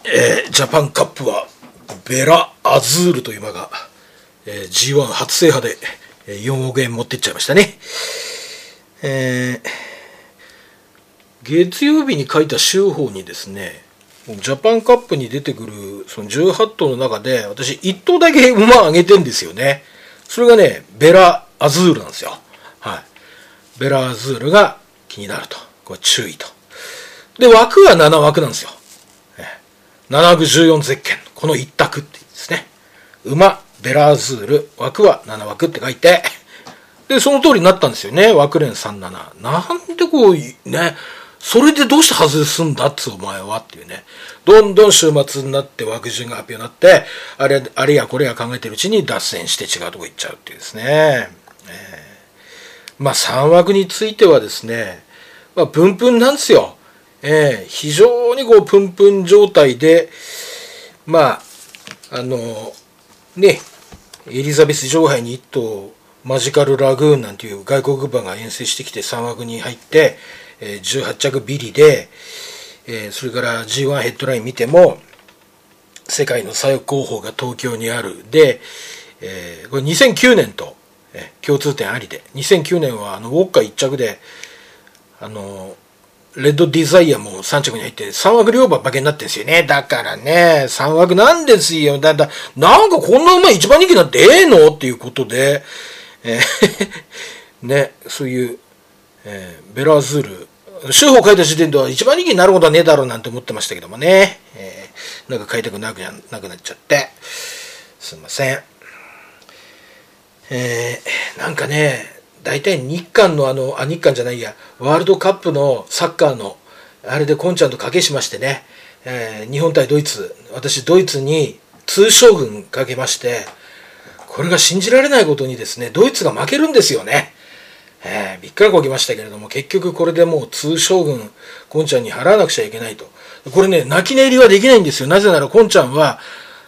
ジャパンカップはベラアズールという馬が、G1 初制覇で4億円持ってっちゃいましたね。月曜日に書いた週報にですね、ジャパンカップに出てくるその18頭の中で私1頭だけ馬をあげてんですよね。それがね、ベラアズールなんですよ。はい。ベラアズールが気になると。これ注意と。で、枠は7枠なんですよ。7枠14ゼッケン。この一択って言うんですね。馬、ベラアズール、枠は7枠って書いて、で、その通りになったんですよね。枠連37。なんでこう、ね、それでどうして外すんだっつお前はっていうね。どんどん週末になって枠順が発表になって、あれやこれや考えてるうちに脱線して違うとこ行っちゃうっていうですね。まあ3枠についてはですね、まあプンプンなんですよ。非常にこうプンプン状態で、まあ、ね、エリザベス女王杯に1頭、マジカルラグーンなんていう外国馬が遠征してきて3枠に入って、18着ビリで、それから G1 ヘッドライン見ても世界の最高峰が東京にあるで、これ2009年と、共通点ありで、2009年はウォッカ1着でレッドディザイアも3着に入って3枠両馬馬券になってるんですよね。だからね、3枠なんですよ。なんかこんな馬一番人気になってのっていうことで、ね、そういう、ベラアズール、週報書いた時点では一番人気になることはねえだろうなんて思ってましたけどもね、なんか買いたくなくなっちゃって、すいません。なんかね、大体日韓の日韓じゃないや、ワールドカップのサッカーの、あれでコンちゃんと賭けしましてね、日本対ドイツ、私ドイツに2将軍かけまして、これが信じられないことにですね、ドイツが負けるんですよね。びっくらこきましたけれども、結局これでもう2将軍、コンちゃんに払わなくちゃいけないと。これね、泣き寝入りはできないんですよ。なぜならコンちゃんは、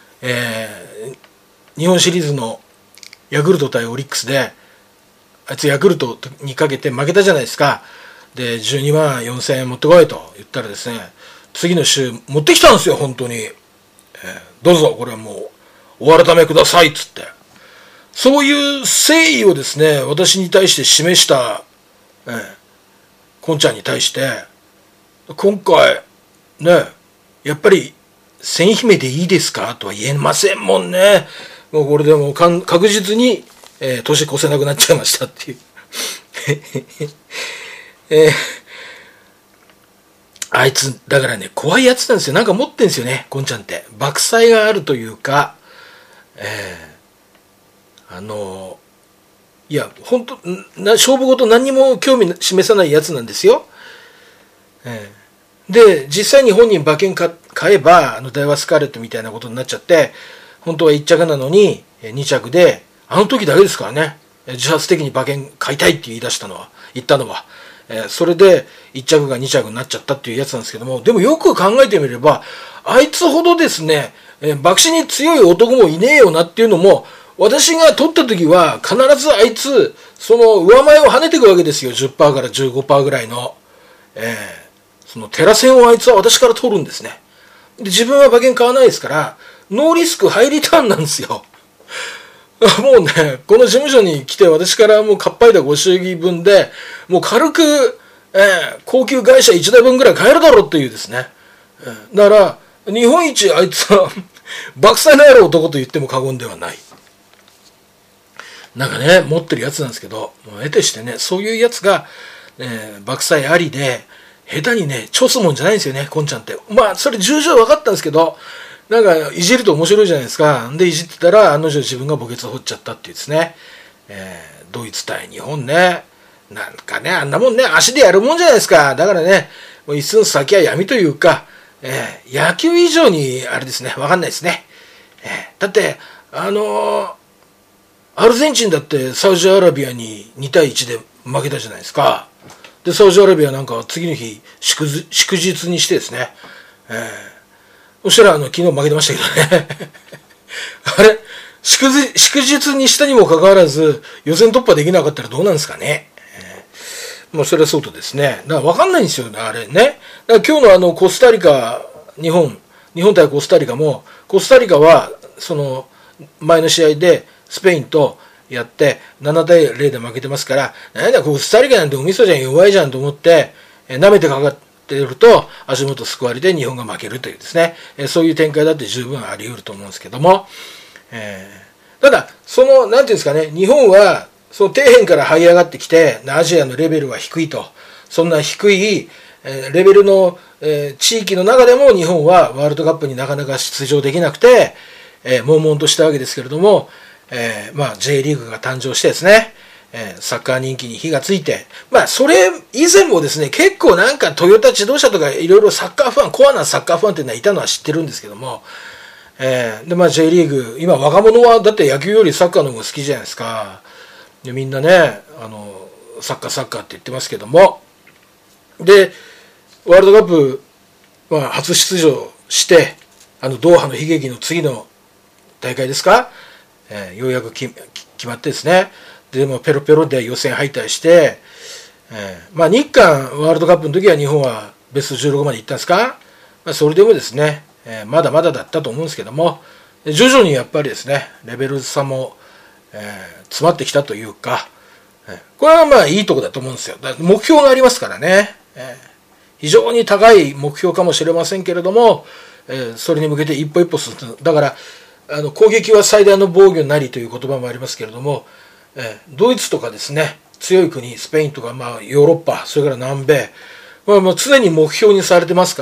日本シリーズのヤクルト対オリックスで、あいつヤクルトにかけて負けたじゃないですか。で、12万4000円持ってこいと言ったらですね、次の週持ってきたんですよ、本当に。どうぞ、これはもう、お改めください、つって。そういう誠意をですね、私に対して示した、コンちゃんに対して、今回、ね、やっぱり、千姫でいいですかとは言えませんもんね。もうこれでも確実に、年越せなくなっちゃいましたっていう。あいつ、だからね、怖いやつなんですよ。なんか持ってんですよね、コンちゃんって。爆災があるというか、いや、本当勝負事何にも興味示さないやつなんですよ。で、実際に本人馬券買えば、ダイワスカーレットみたいなことになっちゃって、本当は1着なのに、2着で、あの時だけですからね、自発的に馬券買いたいって言ったのは、それで1着が2着になっちゃったっていうやつなんですけども、でもよく考えてみれば、あいつほどですね、馬騎に強い男もいねえよなっていうのも、私が取った時は必ずあいつ、その上前を跳ねていくわけですよ。10% から 15% ぐらいの。そのテラ戦をあいつは私から取るんですね。で、自分は馬券買わないですから、ノーリスクハイリターンなんですよ。もうね、この事務所に来て私からもうかっぱいだご祝儀分で、もう軽く、高級会社1台分ぐらい買えるだろうっていうですね。だから、日本一あいつは、爆災のある男と言っても過言ではない。なんかね、持ってるやつなんですけど、もう得てしてね、そういうやつが、爆災ありで、下手にね、ちょすもんじゃないんですよね、コンちゃんって。まあ、それ重々分かったんですけど、なんか、いじると面白いじゃないですか。で、いじってたら、案の定自分が墓穴を掘っちゃったっていうですね。ドイツ対日本ね。なんかね、あんなもんね、足でやるもんじゃないですか。だからね、もう一寸先は闇というか、野球以上に、あれですね、分かんないですね。だって、アルゼンチンだってサウジアラビアに2対1で負けたじゃないですか。で、サウジアラビアなんか次の日祝日にしてですね。そしたら昨日負けてましたけどね。あれ祝日にしたにもかかわらず予選突破できなかったらどうなんですかね。まあそれはそうとですね。だから分かんないんですよね、あれね。だから今日のコスタリカ、日本日本対コスタリカも、コスタリカはその前の試合でスペインとやって7対0で負けてますから、なんだコスタリカなんてお味噌じゃん、弱いじゃんと思って舐めてかかっていると足元救われて日本が負けるというですね、そういう展開だって十分あり得ると思うんですけども、ただそのなんていうんですかね、日本はその底辺から這い上がってきてアジアのレベルは低いと、そんな低いレベルの地域の中でも日本はワールドカップになかなか出場できなくて悶々としたわけですけれども、J リーグが誕生してですね、サッカー人気に火がついて、それ以前もですね、結構なんかトヨタ自動車とかいろいろサッカーファン、コアなサッカーファンっていうのはいたのは知ってるんですけども、でJ リーグ、今若者はだって野球よりサッカーの方が好きじゃないですか。でみんなね、サッカーって言ってますけども、で、ワールドカップ、初出場して、ドーハの悲劇の次の大会ですか、ようやく決まってですね、でもペロペロで予選敗退して、日韓ワールドカップの時は日本はベスト16まで行ったんですか、それでもですね、まだまだだったと思うんですけども、徐々にやっぱりですね、レベル差も、詰まってきたというか、これはいいとこだと思うんですよ。だ目標がありますからね、非常に高い目標かもしれませんけれども、それに向けて一歩一歩進む。だから攻撃は最大の防御なりという言葉もありますけれども、ドイツとかですね、強い国、スペインとか、ヨーロッパ、それから南米、常に目標にされてますから、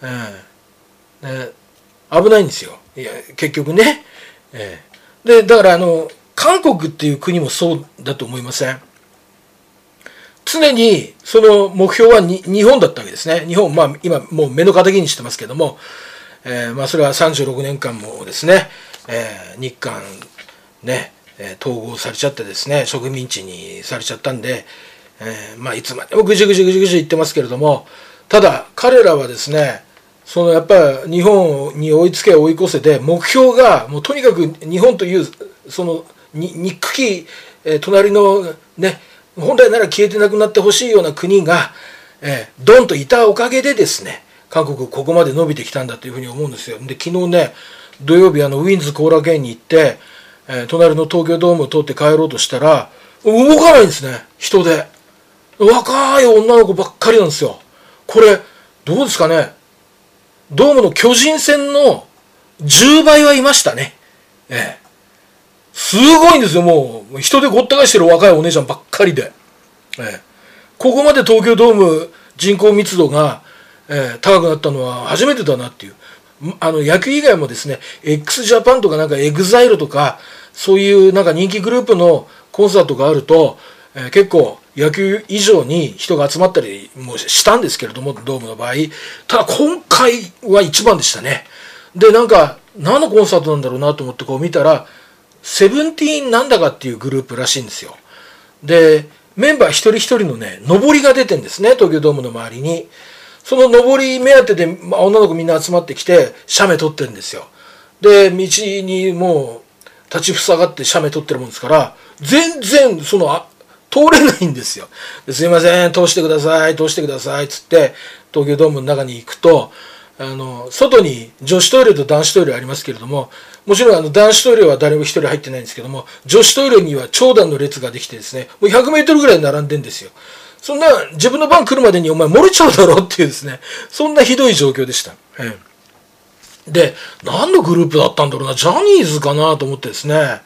危ないんですよ。いや結局ね。で、だから韓国っていう国もそうだと思いません？常にその目標は日本だったわけですね。日本、今もう目の敵にしてますけども、それは36年間もですね、日韓ね、統合されちゃってですね、植民地にされちゃったんで、いつまでもぐじぐじ言ってますけれども、ただ彼らはですね、やっぱり日本に追いつけ追い越せで、目標がもうとにかく日本という憎き、隣のね、本来なら消えてなくなってほしいような国が、ドンといたおかげでですね、韓国ここまで伸びてきたんだというふうに思うんですよ。で、昨日ね、土曜日ウィンズ後楽園に行って、隣の東京ドームを通って帰ろうとしたら、動かないんですね、人で。若い女の子ばっかりなんですよ。これ、どうですかね。ドームの巨人戦の10倍はいましたね。すごいんですよ、もう。人でごった返してる若いお姉ちゃんばっかりで。ここまで東京ドーム人口密度が、高くなったのは初めてだなっていう。野球以外もですね、x ジャパンとかなんかエグザイルとか、そういうなんか人気グループのコンサートがあると、結構野球以上に人が集まったりもしたんですけれども、ドームの場合。ただ今回は一番でしたね。で、なんか、何のコンサートなんだろうなと思ってこう見たら、セブンティーンなんだかっていうグループらしいんですよ。で、メンバー一人一人のね、上りが出てんですね、東京ドームの周りに。その上り目当てで、女の子みんな集まってきて、写メ撮ってるんですよ。で、道にもう、立ちふさがって写メ撮ってるもんですから、全然、通れないんですよ。すいません、通してください、つって、東京ドームの中に行くと、外に女子トイレと男子トイレありますけれども、もちろん男子トイレは誰も一人入ってないんですけども、女子トイレには長蛇の列ができてですね、もう100メートルぐらい並んでんですよ。そんな、自分の番来るまでにお前漏れちゃうだろっていうですね、そんなひどい状況でした。で、何のグループだったんだろうな、ジャニーズかなと思ってですね、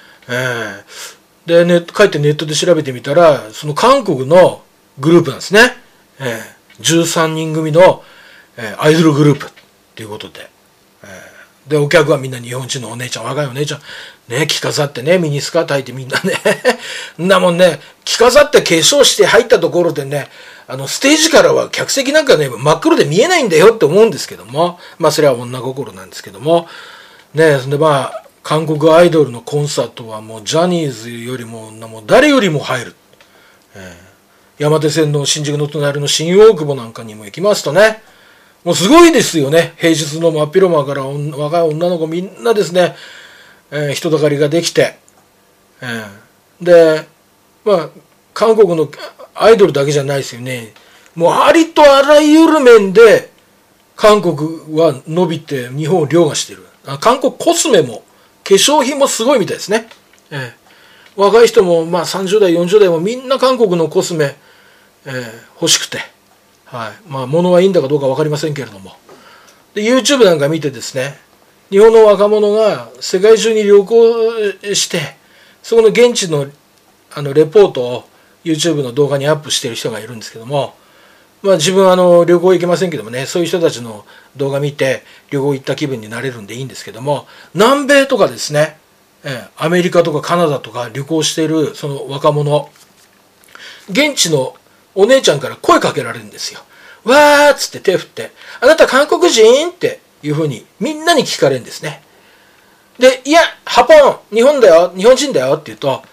で、帰ってネットで調べてみたら、その韓国のグループなんですね。13人組の、アイドルグループっていうことで。で、お客はみんな日本人のお姉ちゃん、若いお姉ちゃん、ね、着飾ってね、ミニスカート履いてみんなね、んなもんね、着飾って化粧して入ったところでね、ステージからは客席なんかね、真っ黒で見えないんだよって思うんですけども、それは女心なんですけども、ね、で韓国アイドルのコンサートはもうジャニーズよりも、もう誰よりも入る。山手線の新宿の隣の新大久保なんかにも行きますとね、もうすごいですよね。平日の真っ昼間から若い女の子みんなですね、人だかりができて、で、韓国のアイドルだけじゃないですよね。もうありとあらゆる面で、 韓国は伸びて日本を凌駕している。韓国コスメも化粧品もすごいみたいですね。若い人もまあ30代40代もみんな韓国のコスメ、欲しくて、はい、まあ物はいいんだかどうか分かりませんけれども、で YouTube なんか見てですね、日本の若者が世界中に旅行してそこの現地のレポートを YouTube の動画にアップしている人がいるんですけども、まあ自分は旅行行けませんけどもね、そういう人たちの動画見て旅行行った気分になれるんでいいんですけども、南米とかですね、アメリカとかカナダとか旅行しているその若者、現地のお姉ちゃんから声かけられるんですよ。わーっつって手振って、あなた韓国人っていうふうにみんなに聞かれるんですね。で、いや、ハポン、日本だよ、日本人だよって言うと、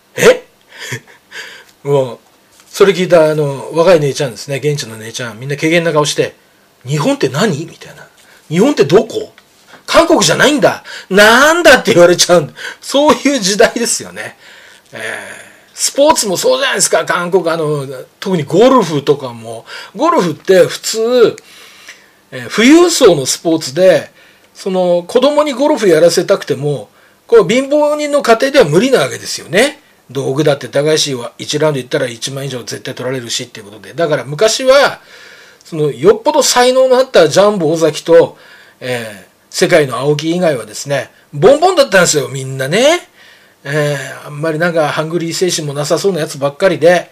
もう、それ聞いた若い姉ちゃんですね、現地の姉ちゃん、みんな軽減な顔して、日本って何みたいな。日本ってどこ韓国じゃないんだ。なんだって言われちゃうんだ。そういう時代ですよね。スポーツもそうじゃないですか、韓国。特にゴルフとかも。ゴルフって普通、富裕層のスポーツで、子供にゴルフやらせたくても、貧乏人の家庭では無理なわけですよね。道具だって高いし、1ラウンド行ったら1万以上絶対取られるしっていうことで。だから昔は、よっぽど才能のあったジャンボ尾崎と、世界の青木以外はですね、ボンボンだったんですよ、みんなね。あんまりなんかハングリー精神もなさそうなやつばっかりで、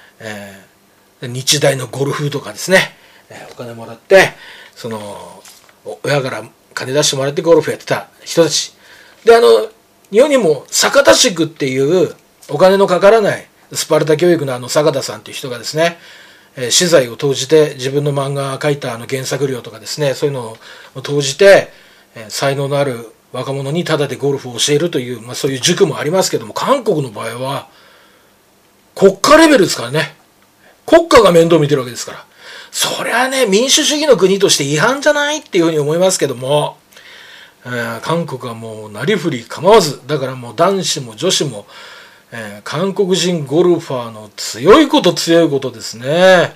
日大のゴルフとかですね、お金もらって、親から金出してもらってゴルフやってた人たち。で、日本にも坂田塾っていうお金のかからないスパルタ教育の坂田さんっていう人がですね、私財を投じて自分の漫画描いた原作料とかですね、そういうのを投じて、才能のある若者にタダでゴルフを教えるという、そういう塾もありますけども、韓国の場合は国家レベルですからね。国家が面倒見てるわけですから。そりゃね、民主主義の国として違反じゃないっていうふうに思いますけども、韓国はもうなりふり構わず、だからもう男子も女子も、韓国人ゴルファーの強いことですね。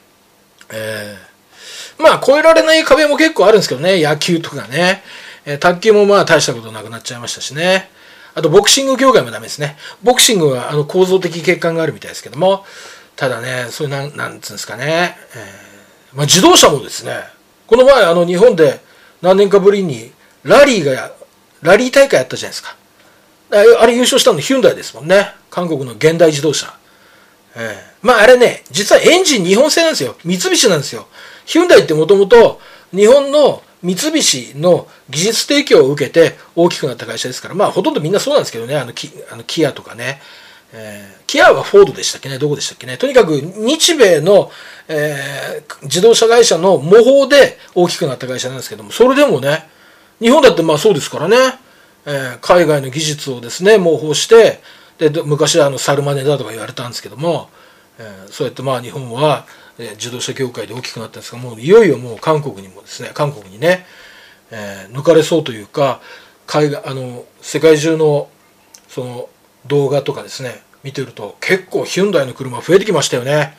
まあ越えられない壁も結構あるんですけどね、野球とかね。卓球もまあ大したことなくなっちゃいましたしね。あとボクシング業界もダメですね。ボクシングは構造的欠陥があるみたいですけども、ただね、そういうなんつうんですかね、まあ自動車もですね、この前日本で何年かぶりにラリー大会やったじゃないですか。あれ優勝したのヒュンダイですもんね。韓国の現代自動車。まああれね、実はエンジン日本製なんですよ。三菱なんですよ。ヒュンダイってもともと日本の三菱の技術提供を受けて大きくなった会社ですから、まあほとんどみんなそうなんですけどね、キアとかね。キアはフォードでしたっけね、どこでしたっけね。とにかく日米の、自動車会社の模倣で大きくなった会社なんですけども、それでもね、日本だってまあそうですからね、海外の技術をですね、模倣して、で昔はサルマネだとか言われたんですけども、そうやってまあ日本は、自動車業界で大きくなったんですが、もういよいよもう韓国にね、抜かれそうというか、世界中のその動画とかですね見てると結構ヒュンダイの車増えてきましたよね。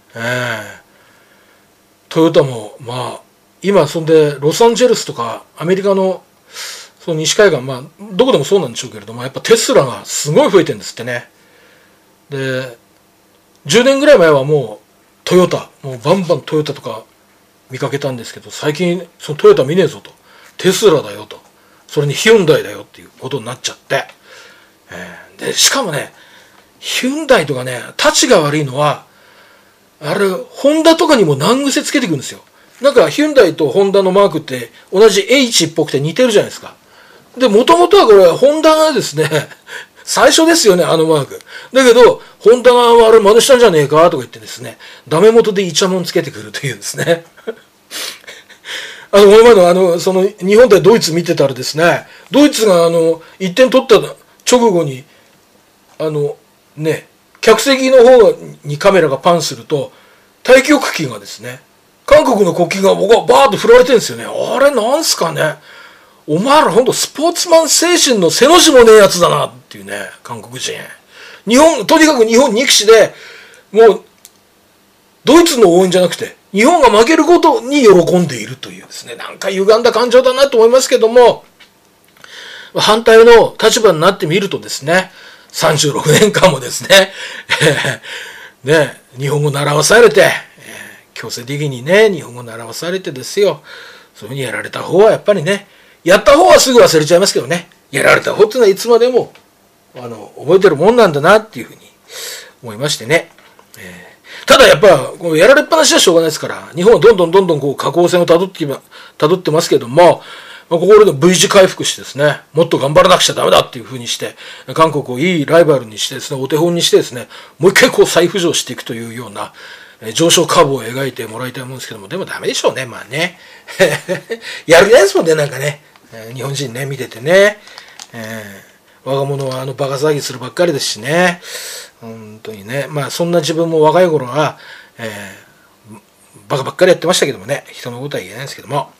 トヨタもまあ今そんでロサンゼルスとかアメリカのその西海岸、まあどこでもそうなんでしょうけれども、やっぱテスラがすごい増えてるんですってね。で10年ぐらい前はもうトヨタ、もうバンバントヨタとか見かけたんですけど、最近そのトヨタ見ねえぞと、テスラだよと、それにヒュンダイだよっていうことになっちゃって、でしかもね、ヒュンダイとかね、たちが悪いのはあれホンダとかにも難癖つけてくるんですよ。なんかヒュンダイとホンダのマークって同じ H っぽくて似てるじゃないですか。でもともとはこれホンダがですね最初ですよね、あのマーク。だけど、ホンダがあれ真似したんじゃねえかとか言ってですね、ダメ元でイチャモンつけてくるというですね。この前の日本対ドイツ見てたらですね、ドイツが1点取った直後に、客席の方にカメラがパンすると、太極旗がですね、韓国の国旗が僕はバーッと振られてるんですよね。あれなんすかね。お前らほんとスポーツマン精神の背の字もねえやつだなっていうね、韓国人。とにかく日本憎しで、もう、ドイツの応援じゃなくて、 日本が負けることに喜んでいるというですね、なんか歪んだ感情だなと思いますけども、反対の立場になってみるとですね、36年間もですね、ね、日本語習わされて、強制的にね、日本語習わされてですよ、そういうふうにやられた方はやっぱりね、やった方はすぐ忘れちゃいますけどね、やられた方っていうのはいつまでも覚えてるもんなんだなっていうふうに思いましてね。ただやっぱやられっぱなしはしょうがないですから、日本はどんどんこう下降線をたどってますけども、心で V 字回復してですね、もっと頑張らなくちゃダメだっていう風にして、韓国をいいライバルにしてですね、お手本にしてですね、もう一回こう再浮上していくというような、上昇カーブを描いてもらいたいもんですけども、でもダメでしょうね、まあね。やる気ないですもんね、なんかね。日本人ね、見ててね。若者はバカ騒ぎするばっかりですしね。本当にね。まあそんな自分も若い頃は、バカばっかりやってましたけどもね、人のことは言えないんですけども。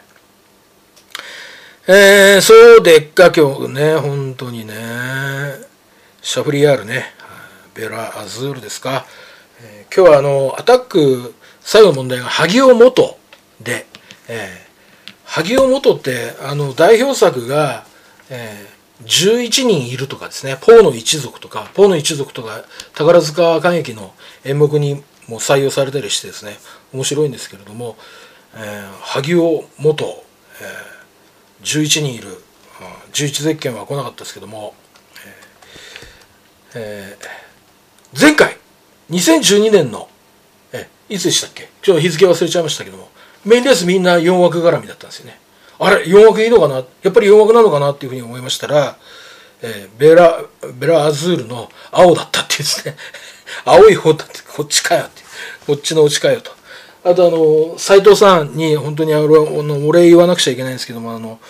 そうでっか今日ね、本当にね、シャフリヤールね、ベラ・アズールですか。今日はアタック最後の問題が萩尾元で、萩尾元って代表作が、11人いるとかですね、ポーの一族とか宝塚歌劇の演目にも採用されたりしてですね、面白いんですけれども、萩尾元、11人いる、11ゼッケンは来なかったですけども、前回2012年のいつでしたっけ、ちょっと日付忘れちゃいましたけども、メインレースみんな4枠絡みだったんですよね。あれ4枠いいのかな、やっぱり4枠なのかなっていうふうに思いましたら、ベラアズールの青だったっていうですね青い方だって、こっちかよって、こっちのうちかよと。あと斉藤さんに本当にお礼言わなくちゃいけないんですけども、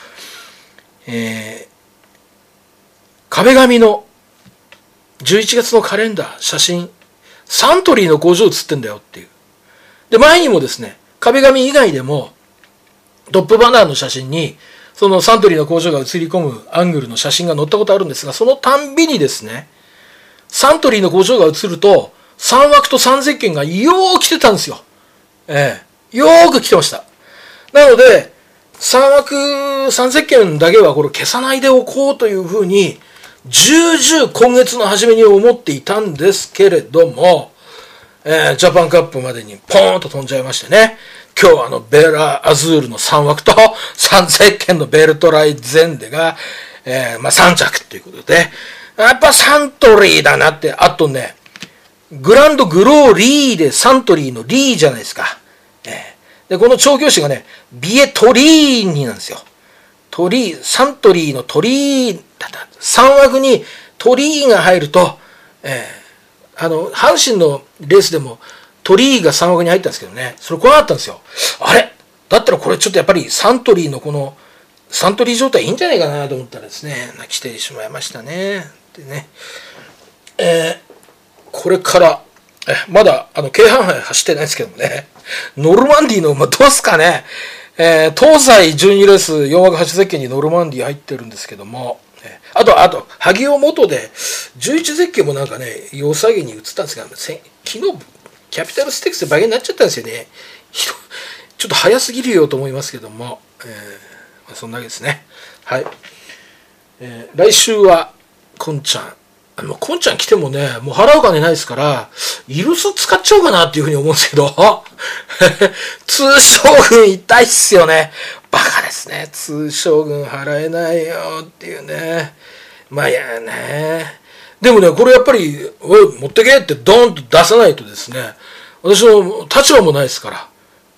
壁紙の11月のカレンダー写真、サントリーの工場写ってんだよっていう。で前にもですね、壁紙以外でもトップバナーの写真にそのサントリーの工場が写り込むアングルの写真が載ったことあるんですが、そのたんびにですね、サントリーの工場が写ると3枠と3ゼッケンがよーく来てたんですよ。よーく来てました。なので3枠3ゼッケンだけはこれ消さないでおこうというふうに重々今月の初めに思っていたんですけれども、ジャパンカップまでにポーンと飛んじゃいましてね、今日はベラ・アズールの3枠と3ゼッケンのベルトライゼンデが、3着っていうことで、やっぱサントリーだなって。あとね、グランドグローリーでサントリーのリーじゃないですか。でこの調教師がね、ビエトリーニなんですよ。サントリーのトリーだった。3枠にトリーが入ると、阪神のレースでもトリーが3枠に入ったんですけどね、それ来なかったんですよ。あれだったらこれちょっとやっぱりサントリーのこのサントリー状態いいんじゃないかなと思ったらですね、来てしまいましたね。でね、これからまだ京阪杯走ってないですけどもね、ノルマンディーの馬どうすかね。東西12レース4枠8ゼッケンにノルマンディー入ってるんですけども、あと萩尾元で11ゼッケンもなんかね良さげに移ったんですが、昨日キャピタルステークスで馬券になっちゃったんですよね。ちょっと早すぎるよと思いますけども、そんなわけですね。はい。来週はこんちゃん。こんちゃん来てもね、もう払う金ないですから、イルス使っちゃおうかなっていうふうに思うんですけど、通将軍痛いっすよね。バカですね。通将軍払えないよっていうね。まあいやね。でもね、これやっぱり、持ってけってドーンと出さないとですね、私の立場もないですから。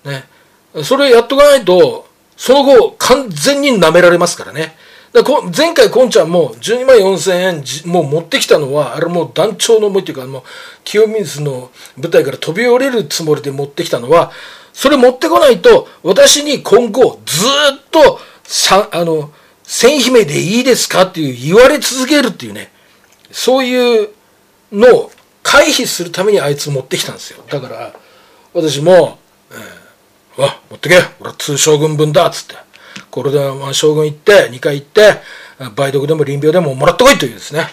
ね。それやっとかないと、その後完全に舐められますからね。前回こんちゃんも12万4000円もう持ってきたのは、あれもう団長の思いっていうか、清水の舞台から飛び降りるつもりで持ってきたのは、それ持ってこないと私に今後ずっと千姫でいいですかっていう言われ続けるっていうね、そういうのを回避するためにあいつ持ってきたんですよ。だから私も、持ってけ、俺は通将軍分だっつって、これで将軍行って2回行って梅毒でも臨病でももらってこいというですね。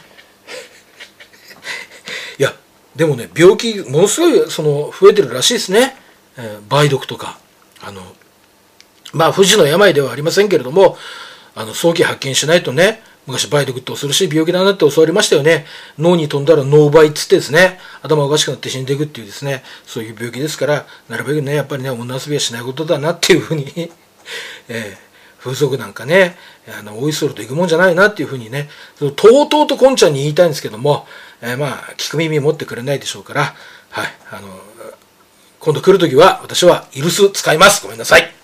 いやでもね、病気ものすごい増えてるらしいですね。 梅毒とか、不治の病ではありませんけれども、早期発見しないとね、昔梅毒って恐ろしい病気だなって教わりましたよね。脳に飛んだら脳梅っつってですね、頭おかしくなって死んでいくっていうですね、そういう病気ですから、なるべくね、やっぱりね、女遊びはしないことだなっていうふうに、風俗なんかね、おいそると行くもんじゃないなっていうふうにね、とうとうとこんちゃんに言いたいんですけども、聞く耳持ってくれないでしょうから、はい、今度来るときは私はイルス使います。ごめんなさい。